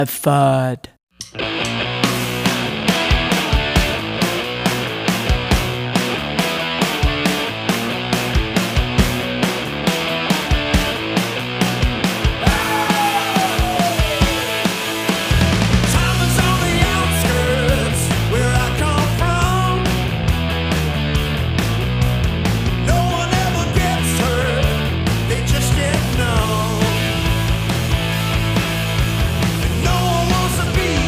a third. No one wants to be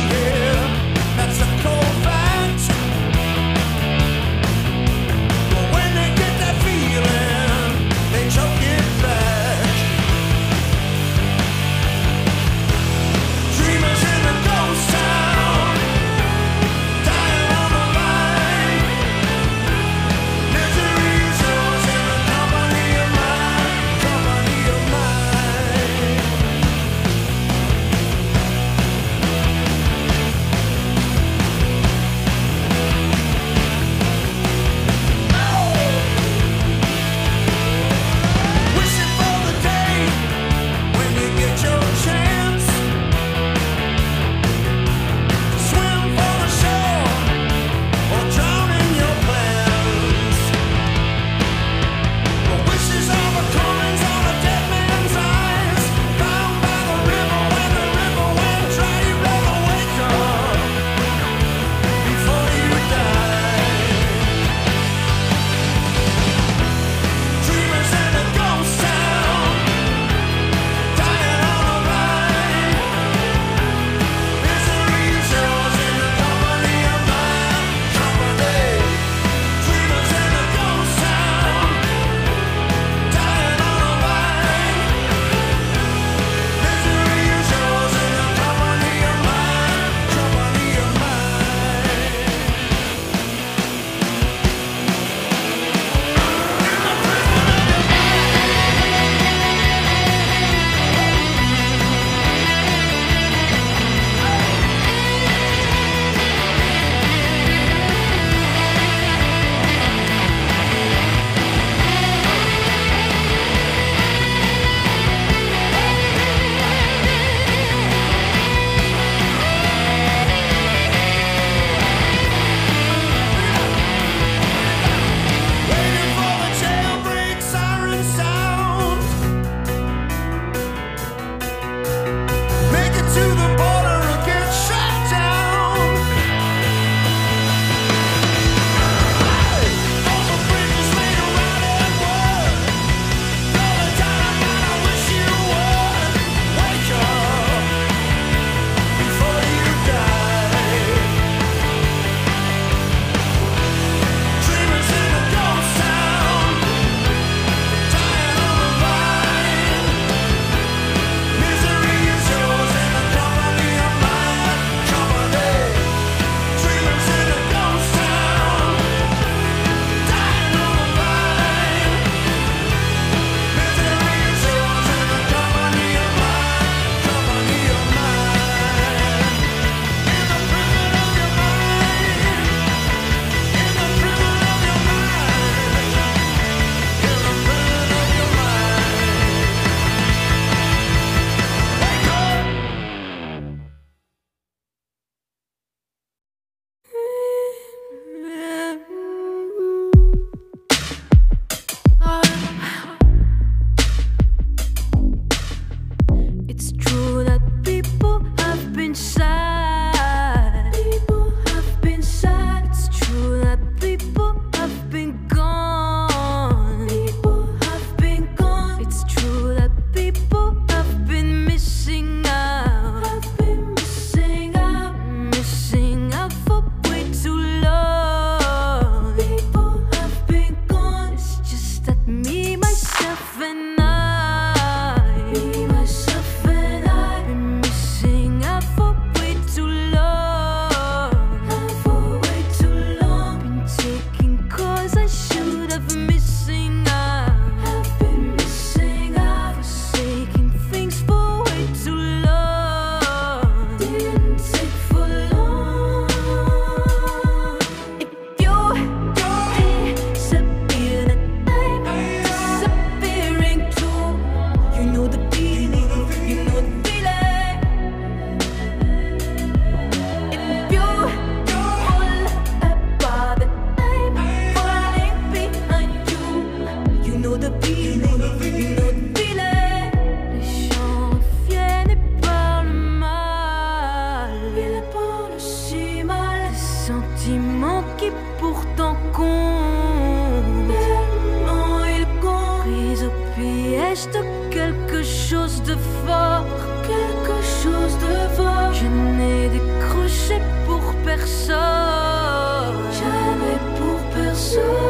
personne, jamais pour personne.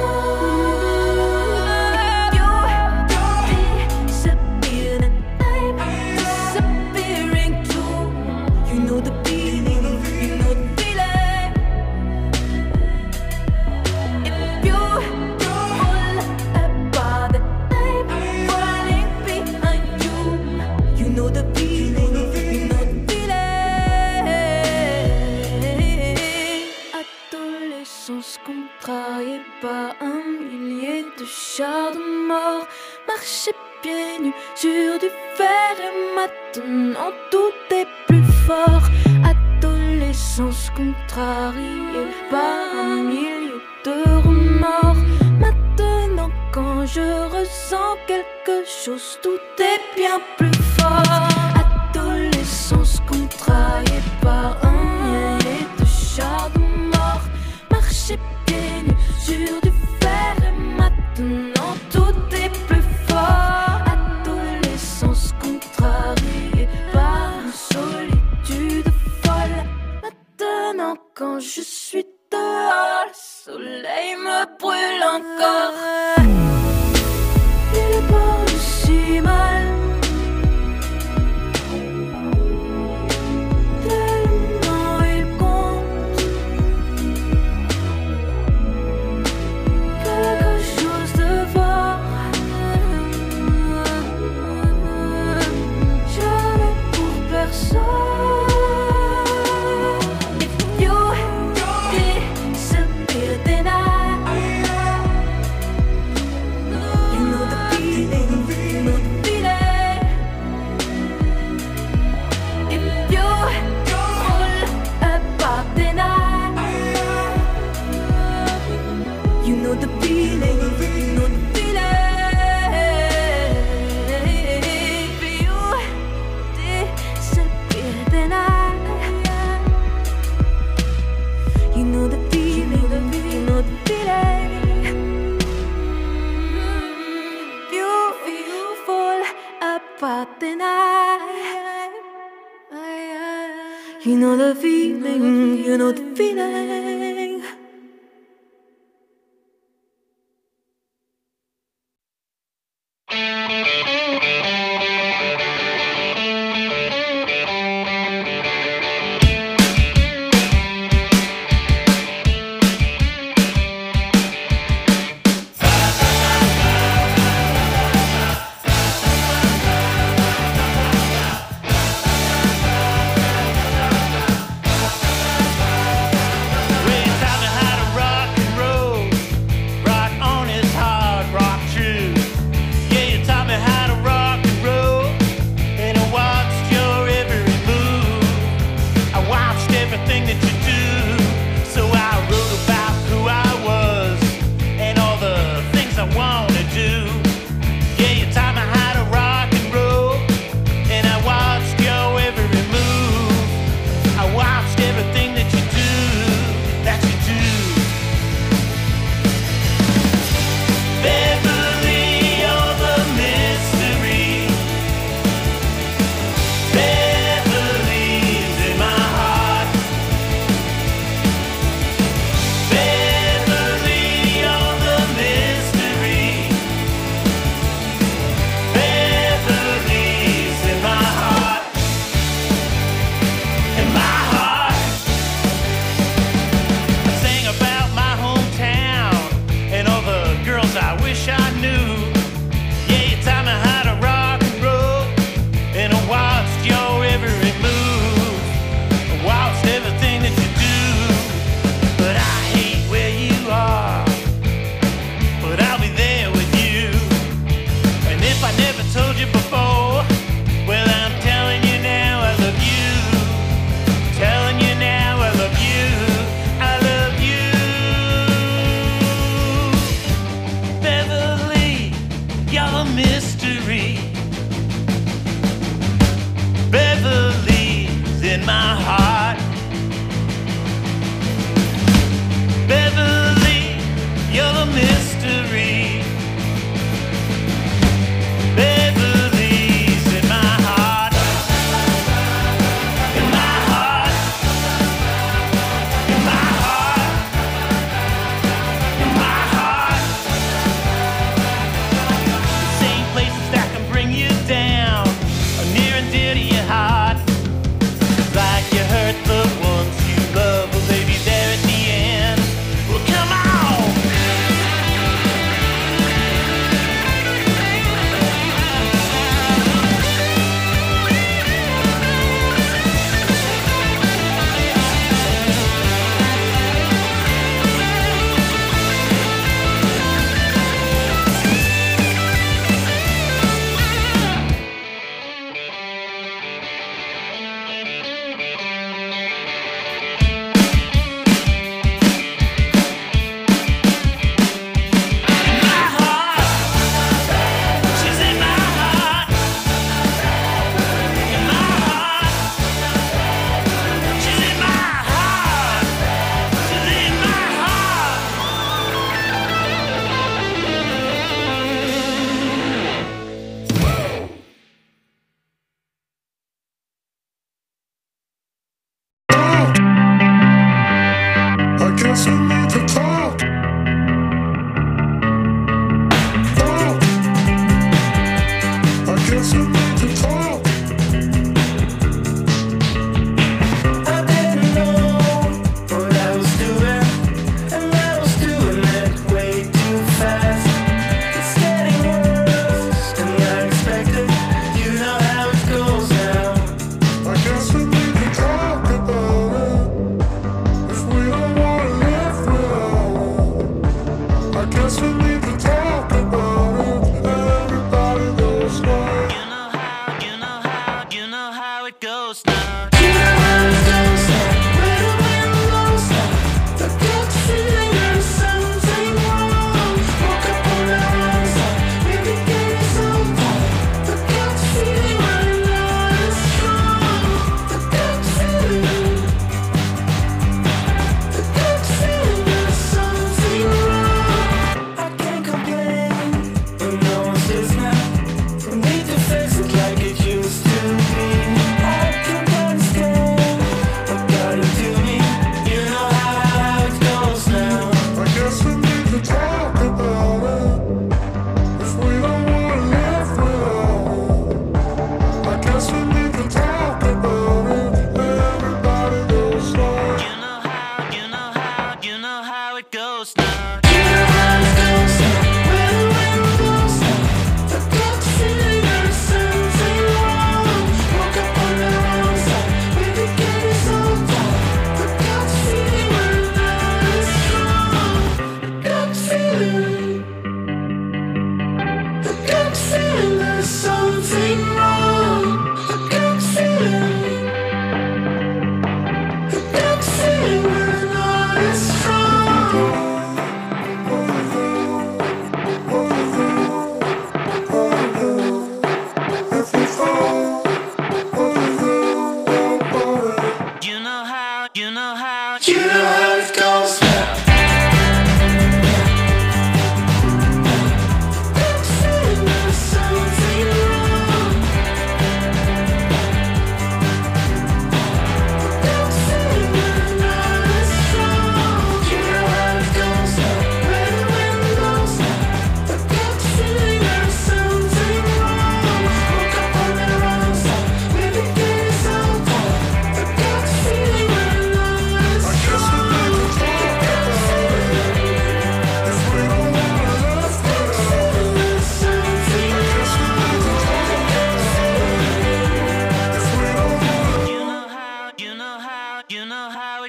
Contrarié par un millier de chars de mort, marcher pieds nus sur du fer et maintenant tout est plus fort. Adolescence contrariée par un millier de remords. Maintenant quand je ressens quelque chose, tout est bien plus fort. Adolescence contrariée par un millier de chars de mort, marcher pieds nus sur du fer et maintenant tout est plus fort. Adolescence contrariée par une solitude folle. Maintenant quand je suis dehors, le soleil me brûle encore. Il est pas aussi mal. You know the feeling, you know the feeling.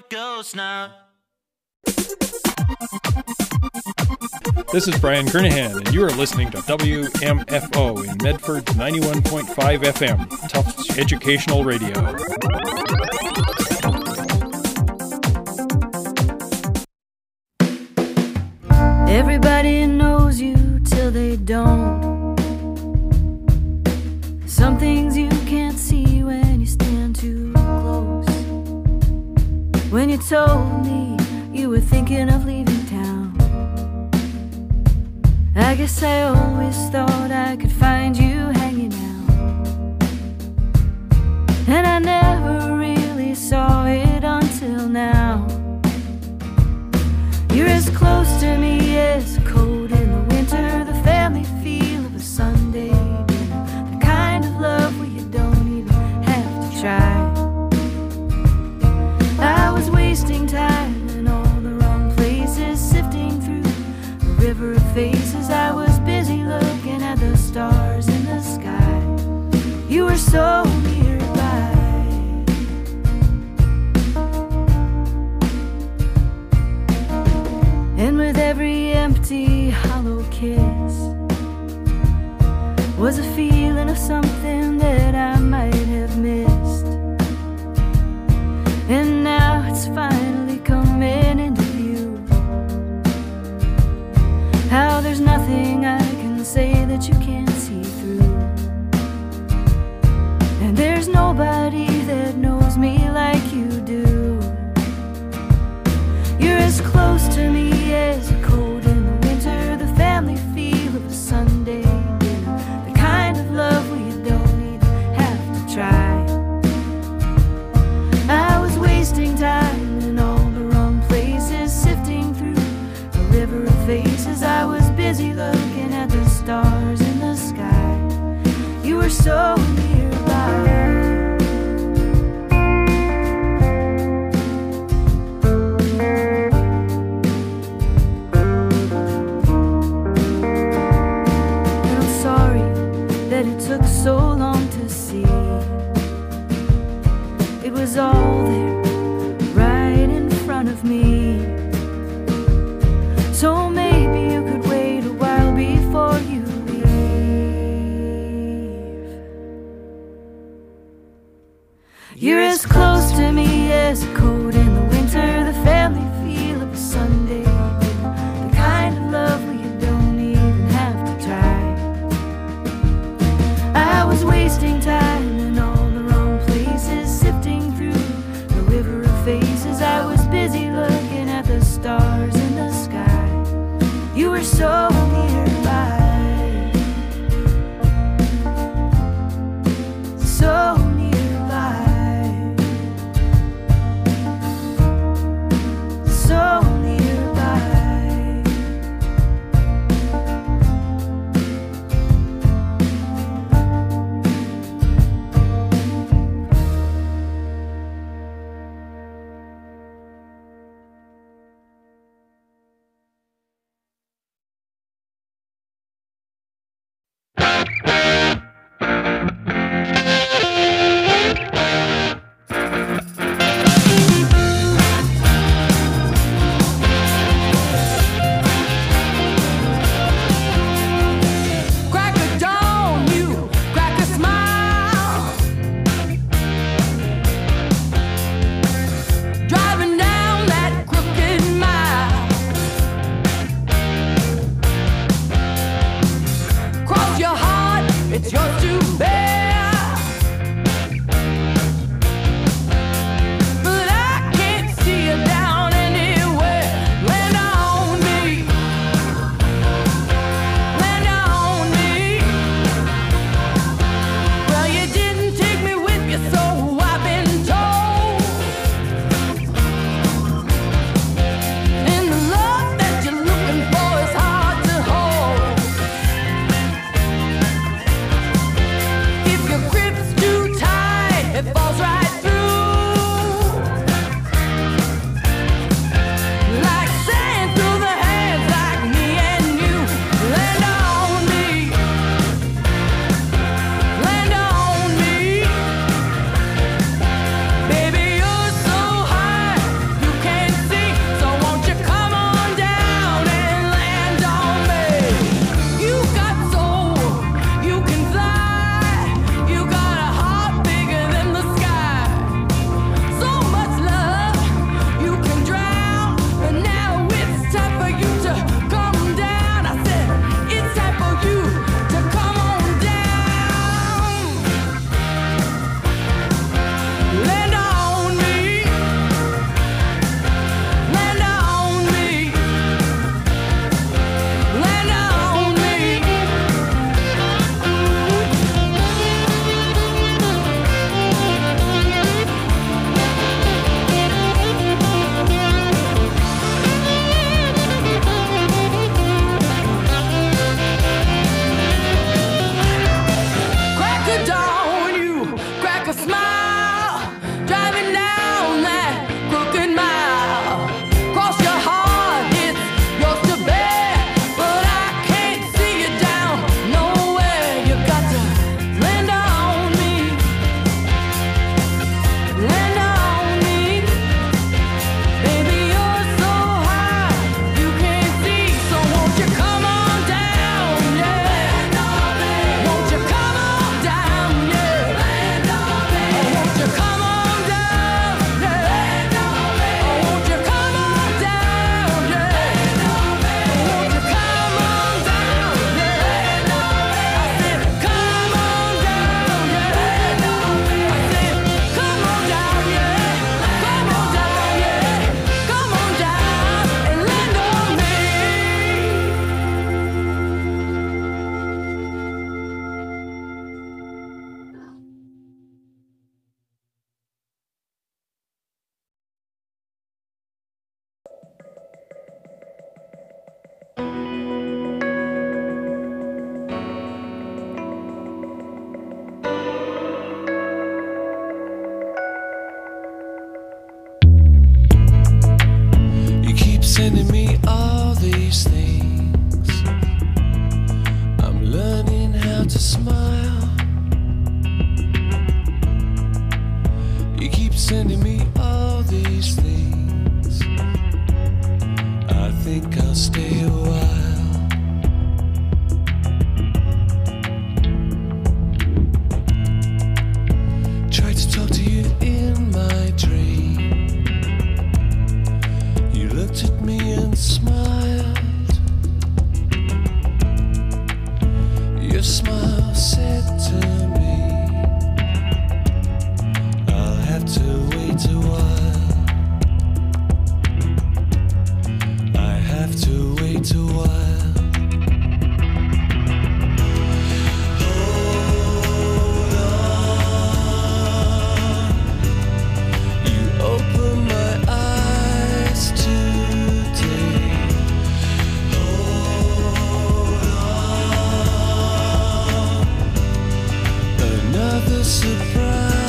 it goes now. This is Brian Kernahan, and you are listening to WMFO in Medford's 91.5 FM, Tufts Educational Radio. Everybody knows you till they don't. Some things you can't see when you stand too close. When you told me you were thinking of leaving town, I guess I always thought I could find you hanging out, and I never really saw it until now. You're as close to me as cold in the winter, the family feel of a Sunday dinner, the kind of love where you don't even have to try. I was wasting time in all the wrong places, sifting through a river of faces. I was busy looking at the stars in the sky. You were so nearby. And with every empty, hollow kiss was a feeling of something that I might have missed. And now it's finally coming into view, how there's nothing I can say that you can't see through. And there's nobody that knows me like you do. You're as close to me as a cold in the winter, the family feel of a Sunday dinner, the kind of love where you don't even have to try. I was wasting time in all the wrong places, sifting through a river of faces. I was busy looking at the stars in the sky. You were so nearby. It took so long to see. It was all there, right in front of me. So maybe you could wait a while before you leave. You're as close to me as a cold in the winter, the family feel of a Sunday dinner, the kind of love where you don't even have to try. I was wasting time in all the wrong places, sifting through a river of faces. I was busy looking at the stars in the sky. You were so nearby, so nearby. sending me all these things. I'm learning how to smile. You keep sending me all these things. I think I'll stay a while. Tried to talk to you in my dream. You looked at me and smiled. Your smile said to me, I'll have to wait a while. I have to wait a while. Hold on. You open my eyes today. Hold on. Another surprise.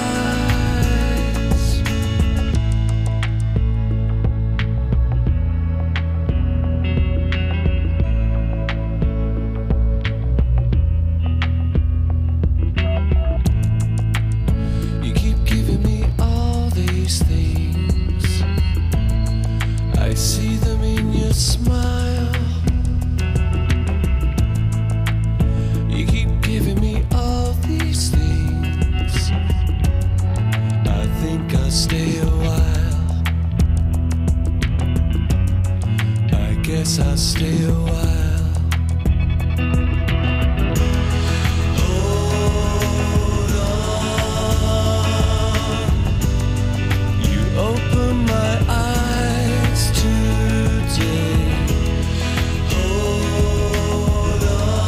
You keep giving me all these things. I see them in your smile. You keep giving me all these things. I think I'll stay a while. I guess I'll stay a while. Hold on. You open my eyes today. Hold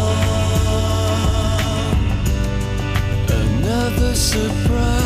on. Another surprise.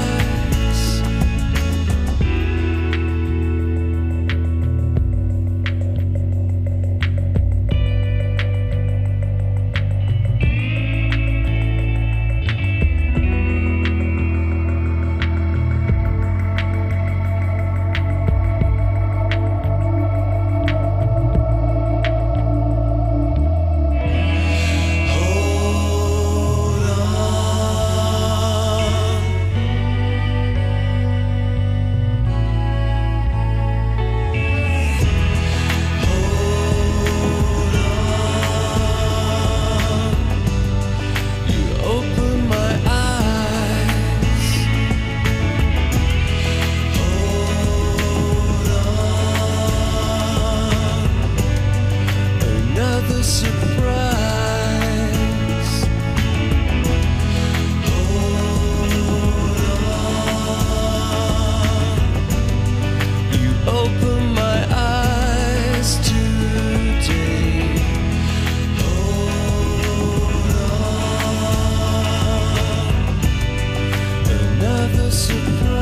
Hold on. Hold on. You open my eyes. Hold on. Another surprise. Hold on. You open my eyes today. Hold on. Another surprise.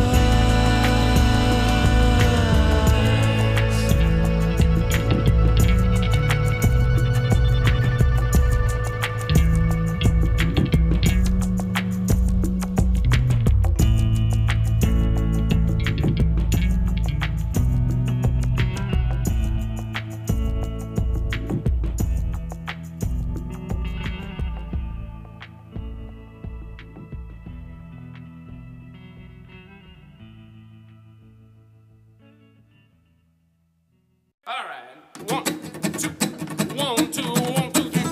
All right. 1, 2, 1, 2, 1, 2, 3, 4.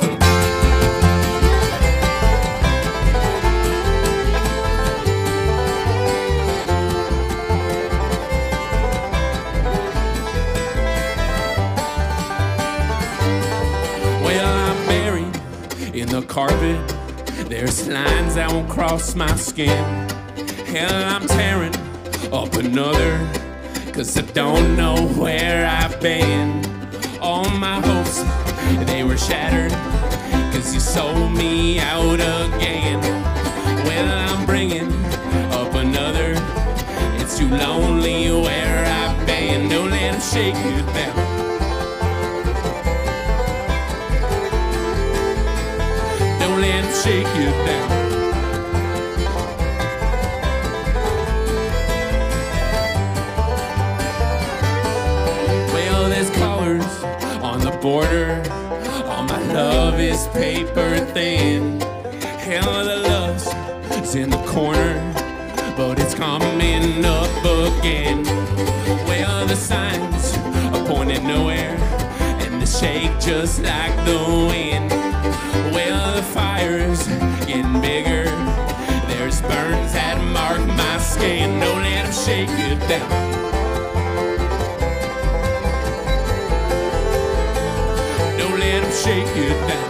Well, I'm buried in the carpet. There's lines that won't cross my skin. Hell, I'm tearing up another, 'cause I don't know where I've been. All my hopes, they were shattered, 'cause you sold me out again. Well, I'm bringing up another. It's too lonely where I've been. Don't let them shake you down. Don't let them shake you down. Well, there's border. All my love is paper thin. Hell, the lust is in the corner, but it's coming up again. Well, the signs are pointing nowhere, and they shake just like the wind. Well, the fire's getting bigger. There's burns that mark my skin. Don't let them shake you down. Don't let them shake you down.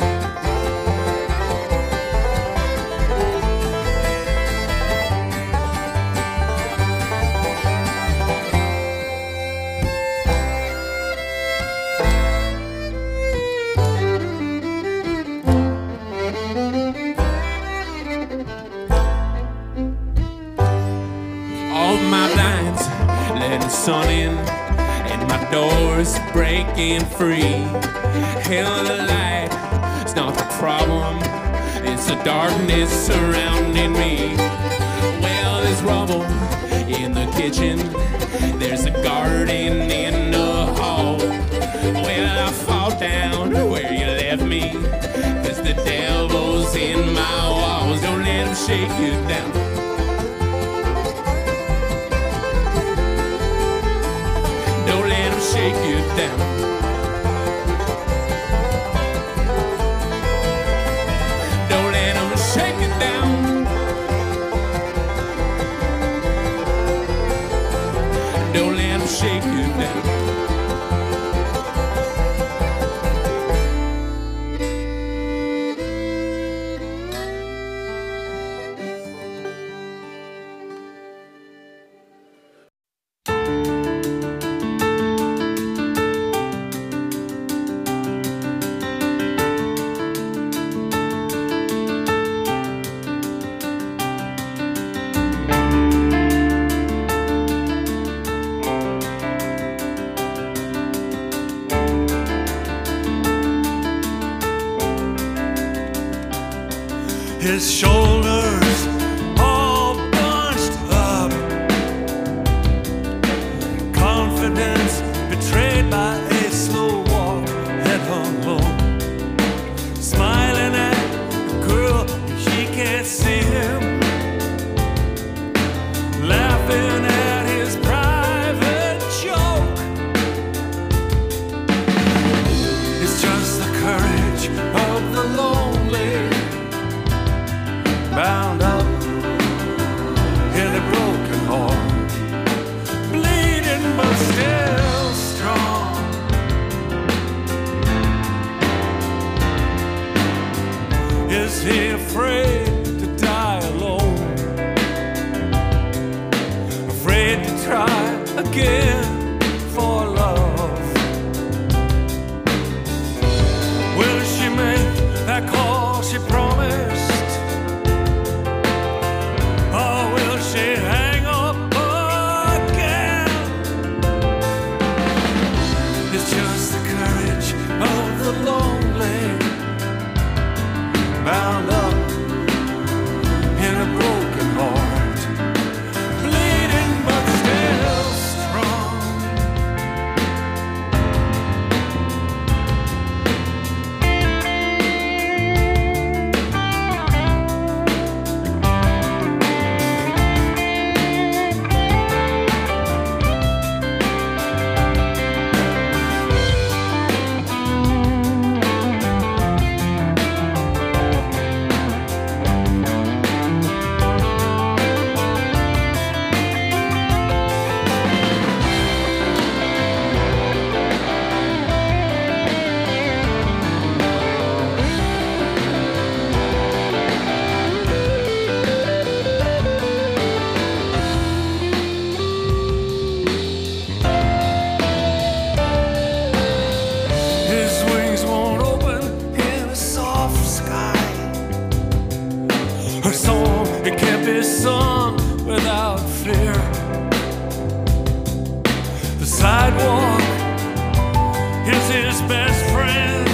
Sun in and my door's breaking free. Hell, the light is not the problem, it's the darkness surrounding me. Well, there's rubble in the kitchen, there's a garden in the hall. Well, I fall down where you left me, 'cause the devil's in my walls. Don't let him shake you down. Shake you down. Don't let them shake you down. Don't let them shake you down. His shoulders all bunched up, confidence betrayed by a slow walk, head hung low, smiling at the girl, she can't see him, laughing at his private joke. It's just the courage of the lonely, bound up in a broken heart, bleeding but still strong. Is he afraid to die alone? Afraid to try again for love? Will she make that call she promised? Hang up again. It's just the courage of the lonely, bound up in a broken heart, bleeding but still strong. Sun without fear. The sidewalk is his best friend.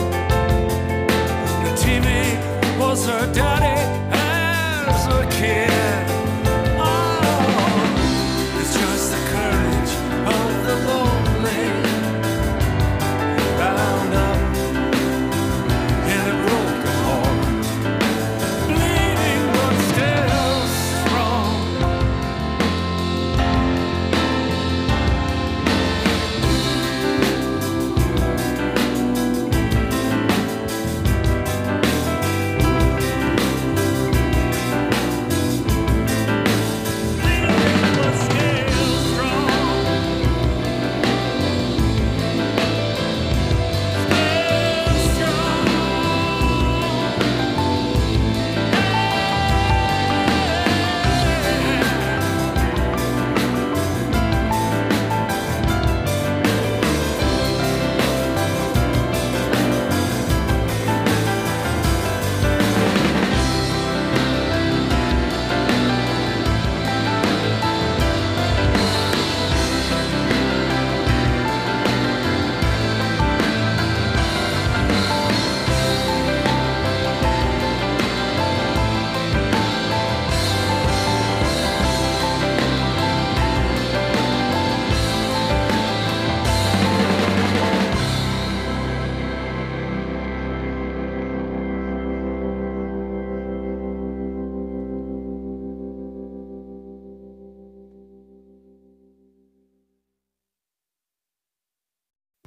The TV was her daddy as a kid. Oh, it's just the courage of the lonely, bound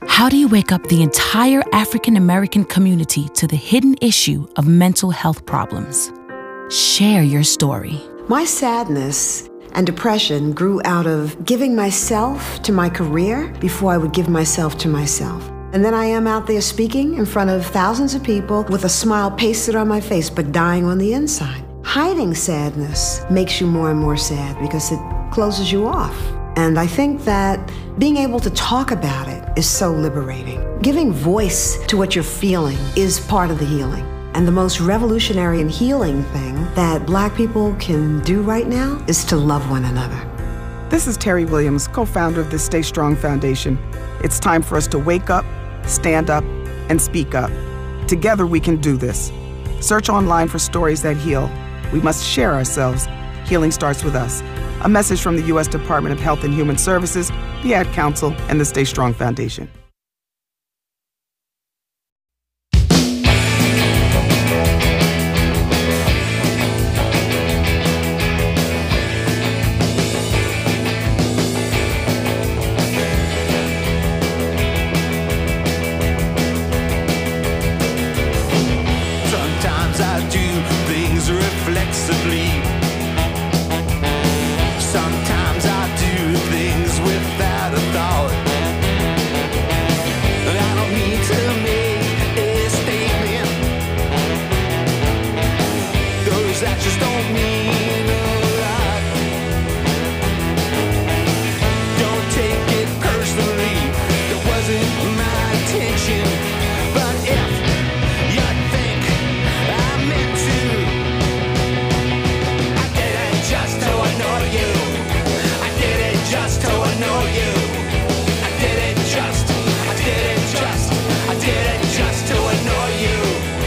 How do you wake up the entire African American community to the hidden issue of mental health problems? Share your story. My sadness and depression grew out of giving myself to my career before I would give myself to myself. And then I am out there speaking in front of thousands of people with a smile pasted on my face, but dying on the inside. Hiding sadness makes you more and more sad because it closes you off. And I think that being able to talk about it is so liberating. Giving voice to what you're feeling is part of the healing. And the most revolutionary and healing thing that Black people can do right now is to love one another. This is Terry Williams, co-founder of the Stay Strong Foundation. It's time for us to wake up, stand up, and speak up. Together we can do this. Search online for stories that heal. We must share ourselves. Healing starts with us. A message from the U.S. Department of Health and Human Services, the Ad Council, and the Stay Strong Foundation. Sometimes I do things reflexively. Sometimes I do things without a thought. I don't need to make a statement. Those actions don't mean a lot. Don't take it personally. That wasn't my intention. But if you think I meant to, I did it just to annoy you. I did it just to annoy you. I did it just to annoy you.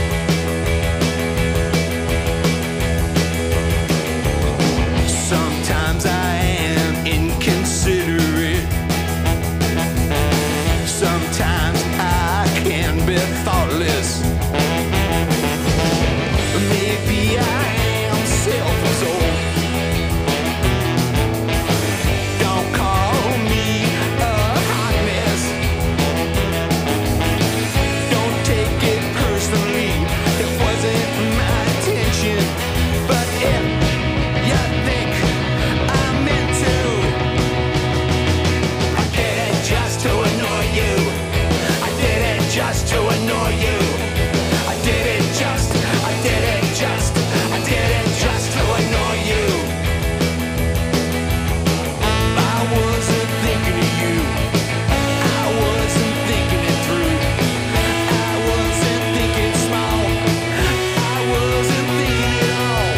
Sometimes I am inconsiderate. Sometimes I can be thoughtless. Maybe I am self-absorbed. Don't call me a hot mess. Don't take it personally. It wasn't my intention. But if you think I meant to, I did it just to annoy you. I did it just to annoy you. I did it just to annoy you. I wasn't thinking of you. I wasn't thinking it through. I wasn't thinking small. I wasn't thinking it all.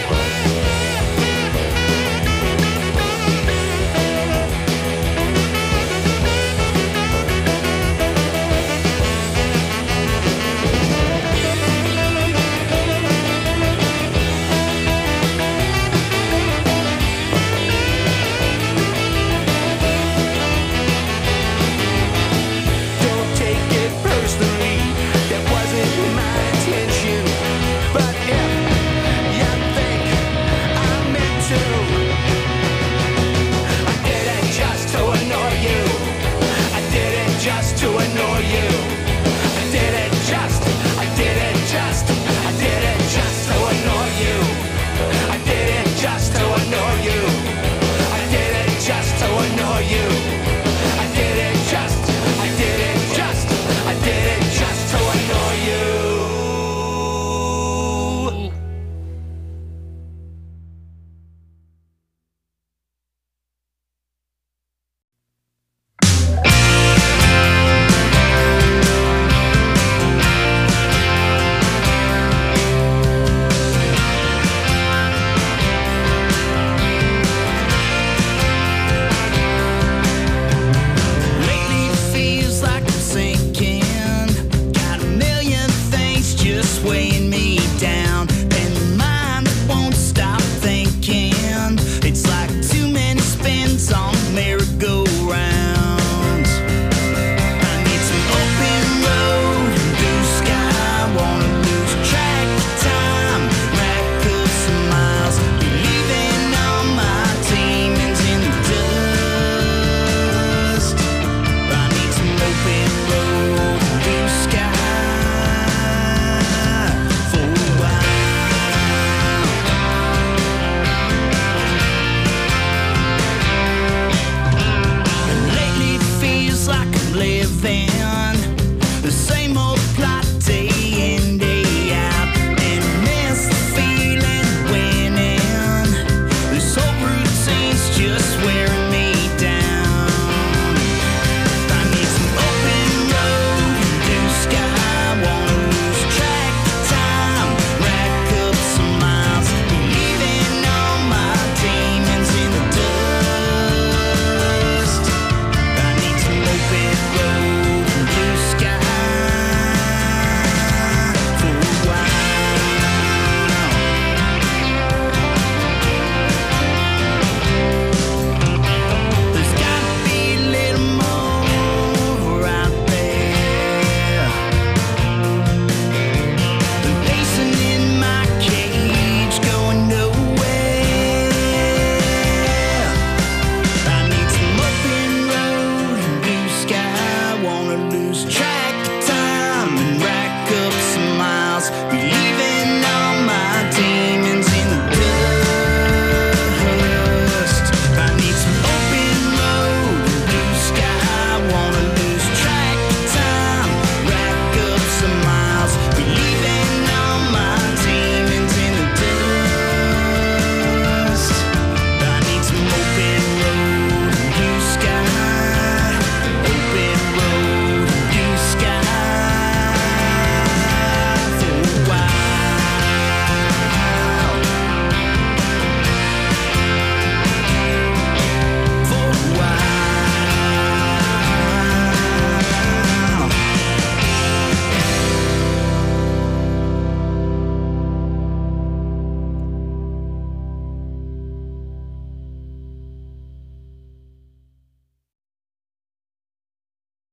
Don't take it personally. That wasn't my intention. But if you think I meant to, I did it just to annoy you. I did it just to annoy you. I did it just to annoy you. I did it just to annoy you. I did it just to annoy you. I did it just to annoy you.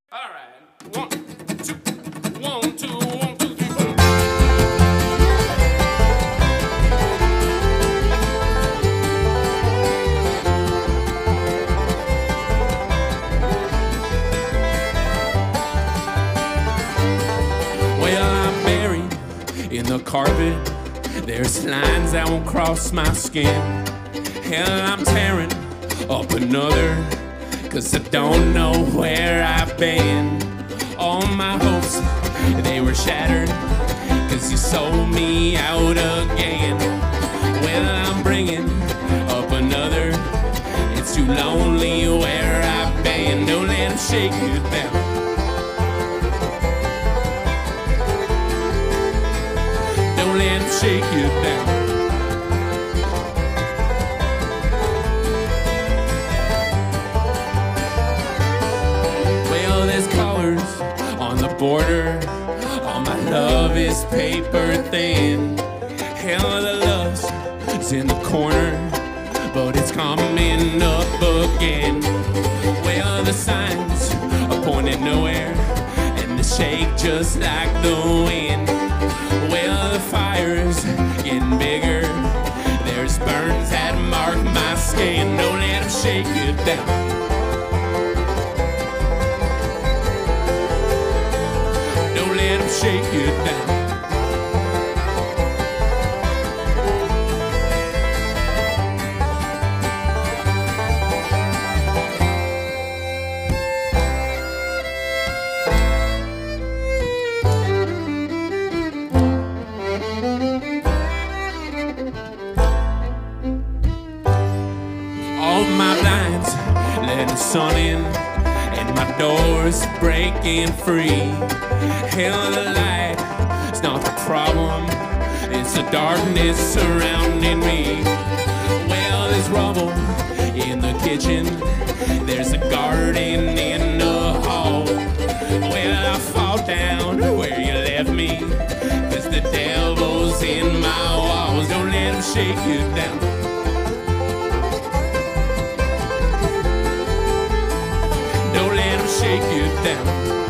All right. 1, 2, 1, 2, 1, 2, 3, 4. Well, I'm buried in the carpet. There's lines that won't cross my skin. Hell, I'm tearing up another, 'cause I don't know where I've been. All my hopes, they were shattered, 'cause you sold me out again. Well, I'm bringing up another. It's too lonely where I've been. Don't let them shake you down. Don't let them shake you down. Well, there's colors on the border. All my love is paper thin. Hell, the love's in the corner, but it's coming up again. Well, the signs are pointing nowhere, and they shake just like the wind. Well, the fire's getting bigger. There's burns that mark my skin. Don't let them shake you down. Don't let them shake you down. Sun in and my door's breaking free. Hell, the light, it's not the problem, it's the darkness surrounding me. Well, there's rubble in the kitchen, there's a garden in the hall. Well, I fall down where you left me, 'cause the devil's in my walls. Don't let him shake you down. Don't let them shake you down.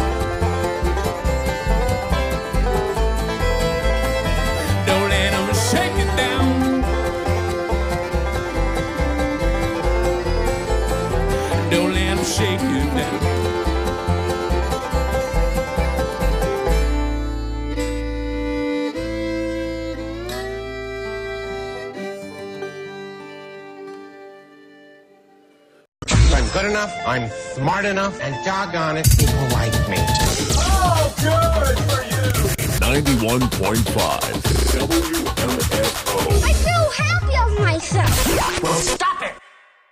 Don't let them shake you down. Don't let them shake you down. I'm good enough, I'm smart enough, and doggone it, people like me. Oh, good for you! 91.5 WMFO. I feel happy of myself. Well, stop it!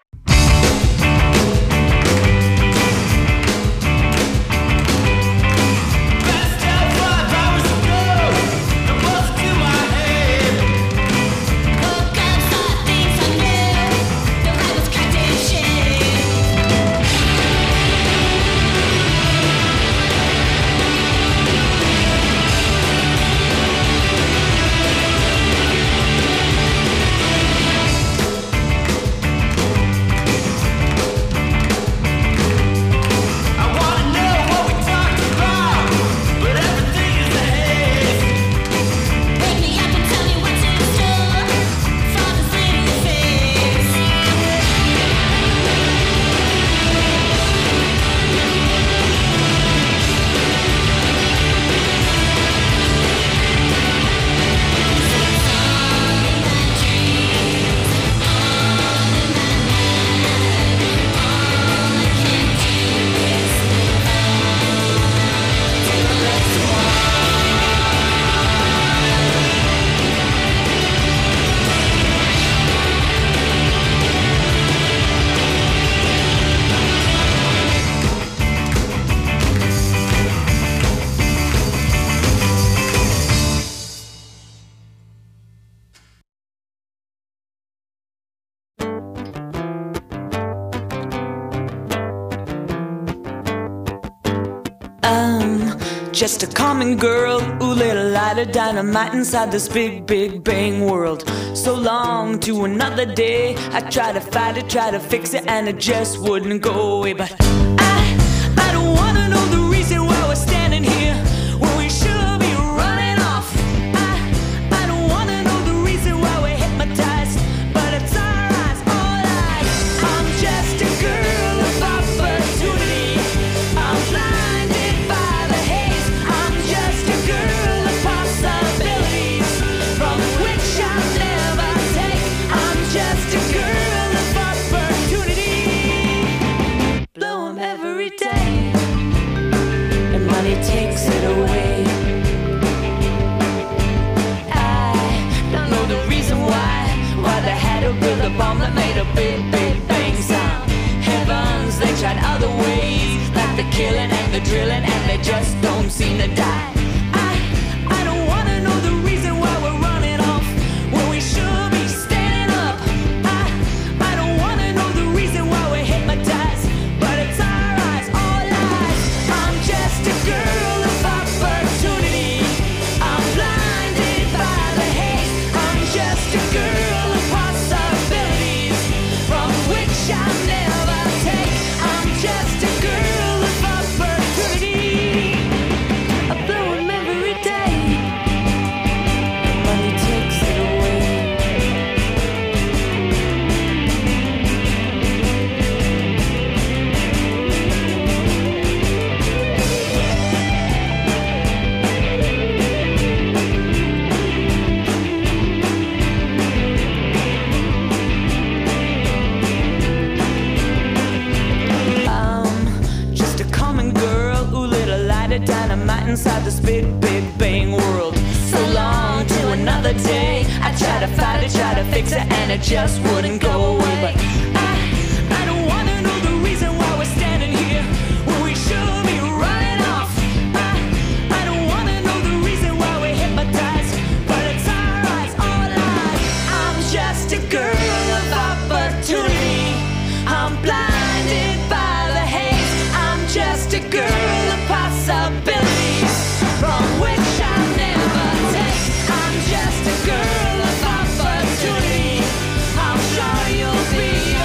Just a common girl who lit a light of dynamite inside this big, big bang world. So long to another day, I tried to fight it, tried to fix it, and it just wouldn't go away. But I don't wanna know the find other ways, like the killing and the drilling, and they just don't seem to die. I don't wanna know the reason why we're running off when we should be standing up. I don't wanna know the reason why we're hypnotized, but it's our eyes, all lies. I'm just a girl of opportunity. I'm blinded by the haze. I'm just a girl of possibilities from which I'll never take. I'm just a girl of opportunity. I blow 'em every day. Money takes it away. I'm just a common girl who lit a light of dynamite inside this big, big bang world. So long to another day. I tried to fight it, tried to fix it, and it just wouldn't go away. But I don't wanna know the reason why we're standing here when we should be running off. I don't wanna know the reason why we're hypnotized, but it's our eyes, all lies. I'm just a girl of opportunity. I'm blinded by the haze. I'm just a girl of possibilities from which I'll never take. I'm just a girl of opportunity. I'm sure you'll be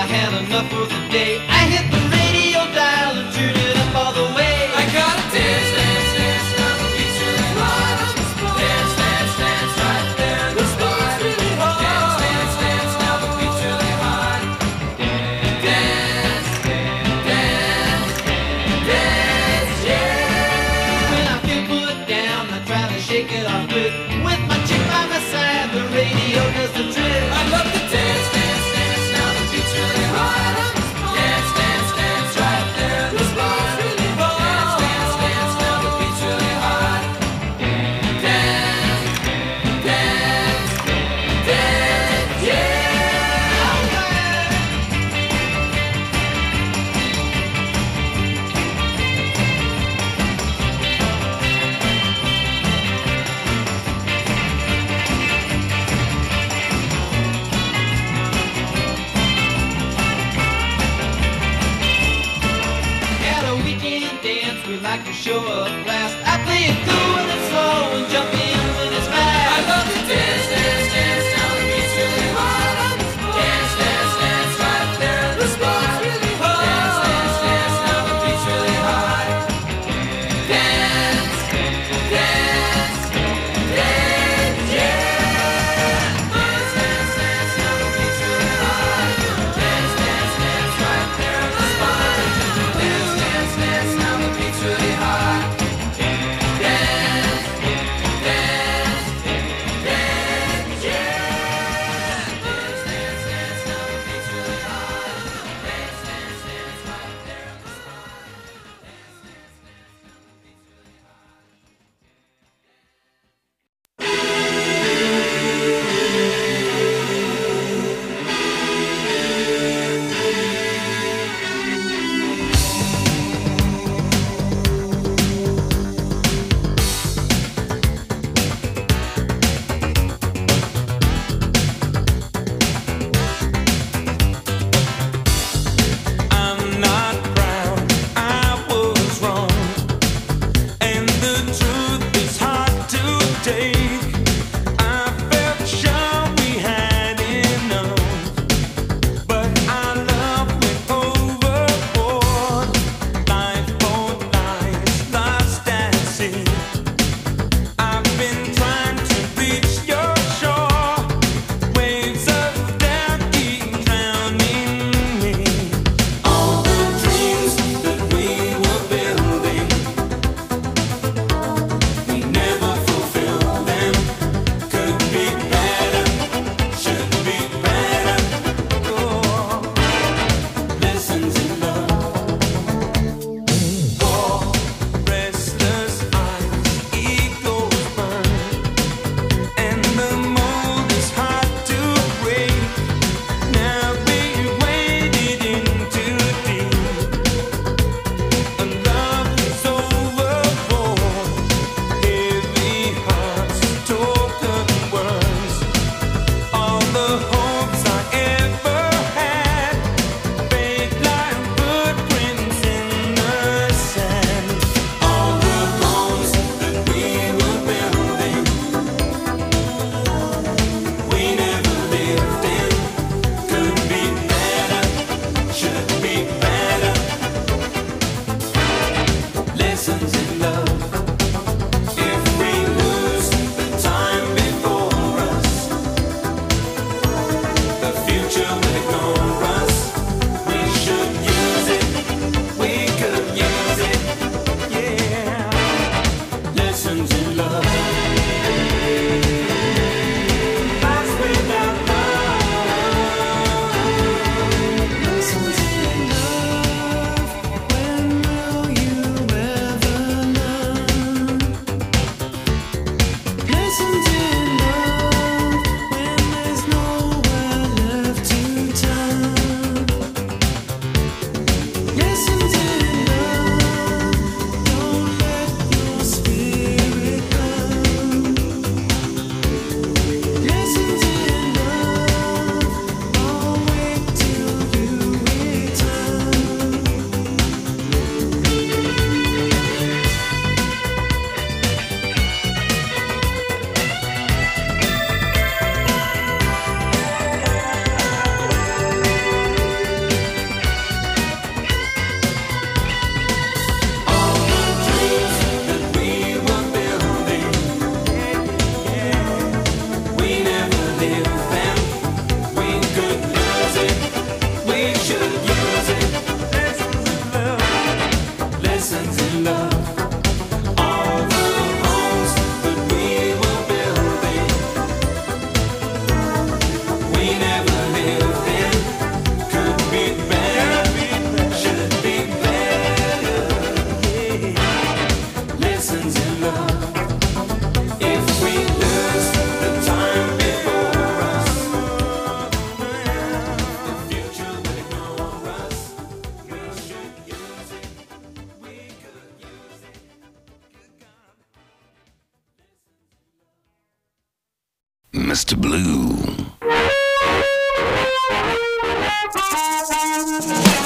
had enough for the day. I hit the radio dial and turned it up all the way. I gotta dance, dance, dance, now the beat's really hot. Dance, dance, dance, right there in the spot. Dance, dance, dance, now the beat's really hot. Dance, dance, dance, yeah. When I feel put down, I try to shake it off with my chick by my side. The radio does the trick. I love to dance, dance, dance, now the beat's really hot. Dance, dance, dance, right there in the spot. Dance, dance, dance, now the beat's really hot. Dance, dance, dance, yeah. At a weekend dance, we like to show up last. I play it cool when it's slow and jump in when it's fast. I love to dance, dance, dance, now the beat's really hot. Dance, dance, dance, right there in the spot. Dance, dance, dance, now the beat's really hot. Dance, dance, dance, yeah. Dance, dance, dance, now the beat's really hot. Dance, dance, dance, right there in the spot. Dance, dance, dance, now the beat's really hot. Dance, dance, Mr. Blue.